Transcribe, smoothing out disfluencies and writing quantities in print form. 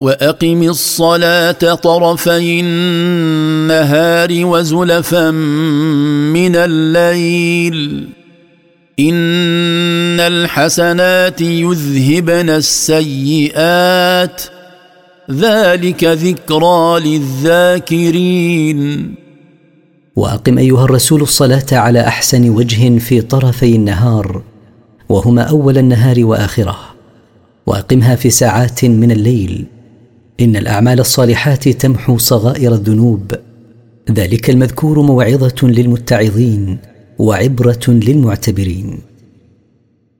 وأقم الصلاة طرفي النهار وزلفا من الليل إن الحسنات يذهبن السيئات ذلك ذكرى للذاكرين. وأقم أيها الرسول الصلاة على أحسن وجه في طرفي النهار وهما أول النهار وآخره، وأقمها في ساعات من الليل. إن الأعمال الصالحات تمحو صغائر الذنوب، ذلك المذكور موعظة للمتعظين وعبرة للمعتبرين.